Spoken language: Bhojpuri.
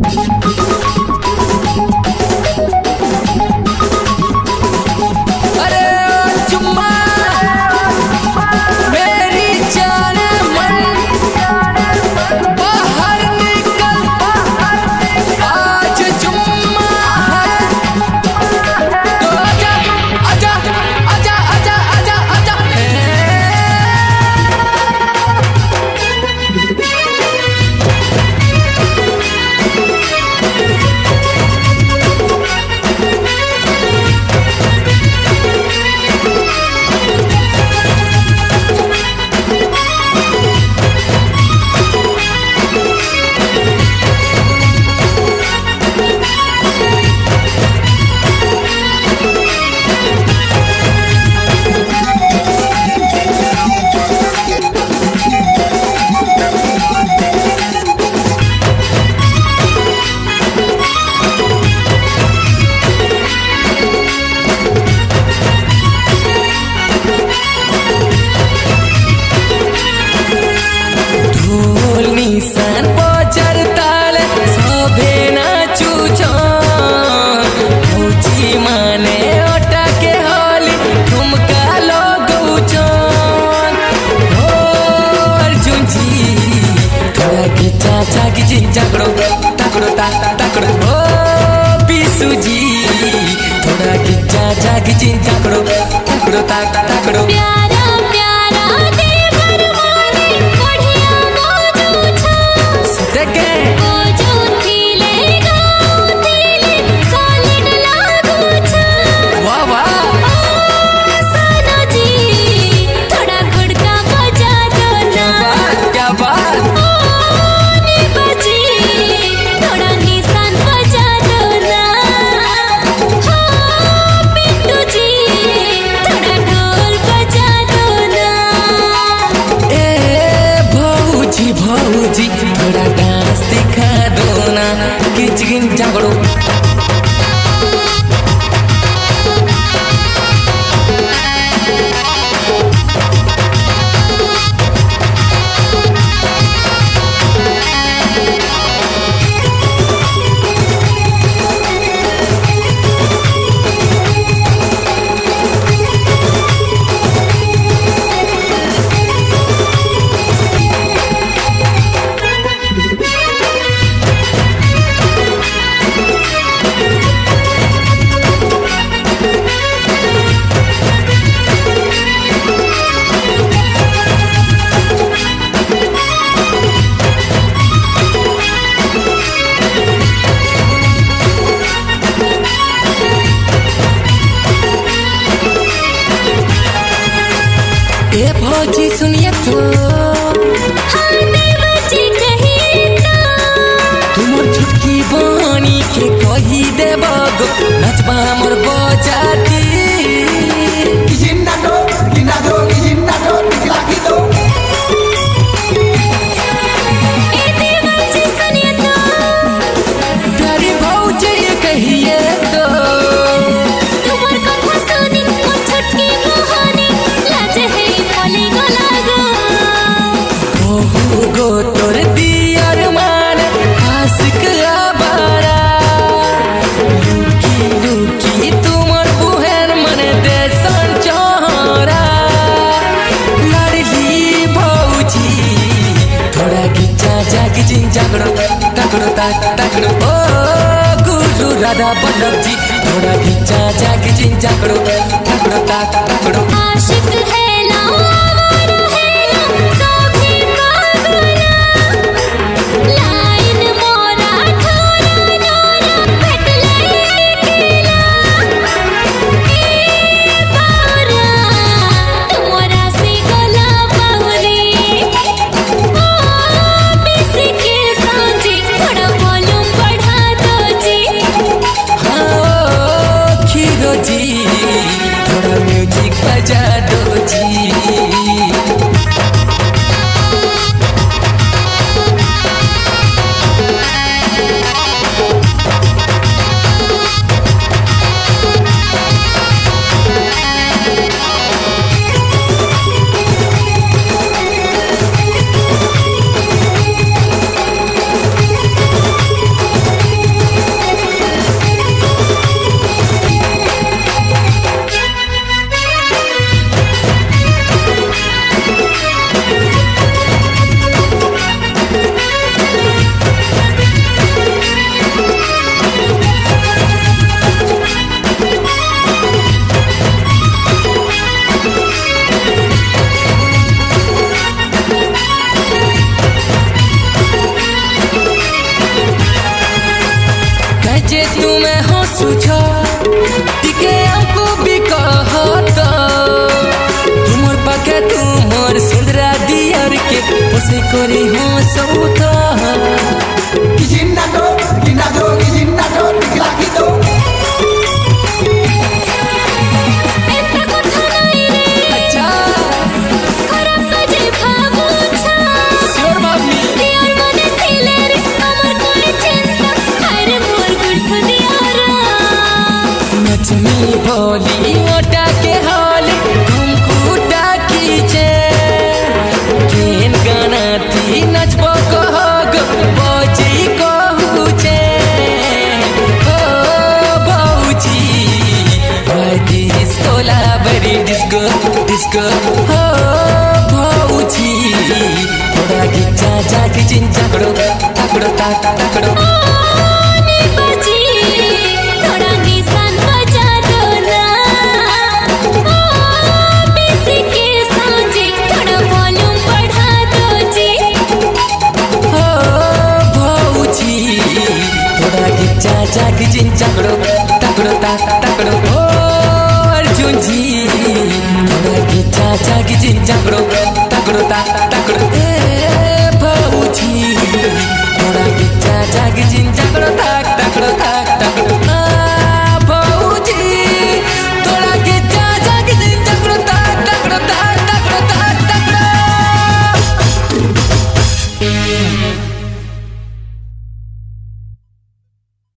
तकड़ो तकड़ो तकड़ो ओ पिसू जी थोड़ा खिंचा जा खिंची तकड़ो तकड़ो तकड़ो प्यारा प्यारा देवर वाले बढ़िया मौजू छा देखे मौजू थीले सॉलिड लागू छा वाह वाह सानो जी थोड़ा गुड़का बजा दो ना क्या बात भौजी थोड़ा डांस दिखा दो ना किच किन झगड़ो ए भौजी सुनिए तो हाँ देवजी कही तो तुमर छुटकी बानी के कही देबगो नचबा हमर बजाती किजिन्ना दो निकला की दो ए देवजी सुनिए तो तेरी भौजी कहिए तो तुमर कथा सुनी ओ छुटकी कहानी लाज है बोली गलागो ओहो गो तोर दियर मान आशिक आवारा लुकी लुकी तुमर बुहेर मन देसन चोरा लड़ली भौजी थोड़ा खिंचा जा खिंची झगड़ो तकड़ो तकड़ो ओ गुरु राधा बल्लभ जी थोड़ा खिंचा जा खिंची झगड़ो तकड़ो तकड़ो आशिक है लावारा है सभी पागला लाइन मोरा ठोरा नोरा भेटले केला ए बारा तुमरा से गला बावरी ओ बिसी के सांझी थोड़ा वॉल्यूम बढ़ा दो जी हाँ खीरो जी थोड़ा म्यूजिक बजा दो जी तुम्हें हो सुझा टिके हमको भी कहता तुमर पाके तुमर सुंदरा दियर के पोसे करे हो सौता Gijinato, tikilakito. एता कथा नाही रे अच्छा खराब तुझे भावुछा श्योर मामी दियार मने थिले रे अमर कोने चिंता अरे मोर गुठ दियारा नचमी बोली ओटा के हाल घुमकुटा कीचे केन गाना ती नचबो कहग बजी कहूचे ओ बाऊजी वाई डिस्को लाबरी डिस्को डिस्को हो बाऊजी थोड़ा गिच्चा जाके चिंचा करो ताकड़ो ताकड़ो नी बजी थोड़ा निशान बजा दो ना ओ बीसी के साजे थोड़ा वॉल्यूम बढ़ा दो जी हो भाऊजी थोड़ा गिच्चा जाके चिंचा करो ताकड़ो हो अर्जुन जी थोड़ा गिच्चा जाके चिंचा करो